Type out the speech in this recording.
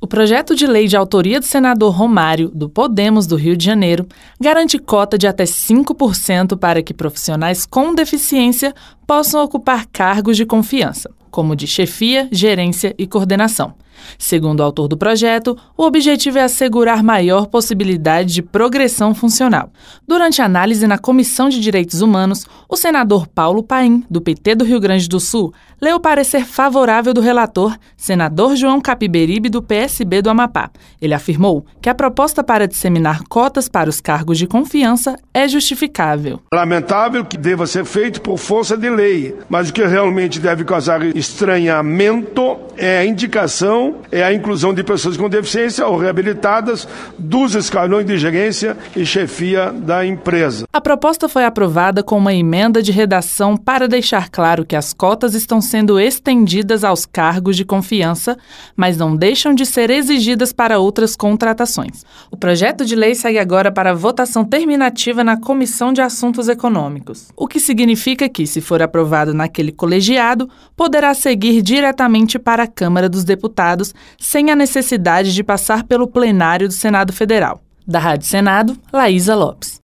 O projeto de lei de autoria do senador Romário, do Podemos do Rio de Janeiro, garante cota de até 5% para que profissionais com deficiência possam ocupar cargos de confiança, como de chefia, gerência e coordenação. Segundo o autor do projeto, o objetivo é assegurar maior possibilidade de progressão funcional. Durante a análise na Comissão de Direitos Humanos, o senador Paulo Paim, do PT do Rio Grande do Sul, leu o parecer favorável do relator, senador João Capiberibe, do PSB do Amapá. Ele afirmou que a proposta para disseminar cotas para os cargos de confiança é justificável. Lamentável que deva ser feito por força de lei, mas o que realmente deve causar estranhamento é a indicação, é a inclusão de pessoas com deficiência ou reabilitadas dos escalões de gerência e chefia da empresa. A proposta foi aprovada com uma emenda de redação para deixar claro que as cotas estão sendo estendidas aos cargos de confiança, mas não deixam de ser exigidas para outras contratações. O projeto de lei segue agora para a votação terminativa na Comissão de Assuntos Econômicos, o que significa que, se for aprovado naquele colegiado, poderá seguir diretamente para a Câmara dos Deputados, sem a necessidade de passar pelo plenário do Senado Federal. Da Rádio Senado, Laísa Lopes.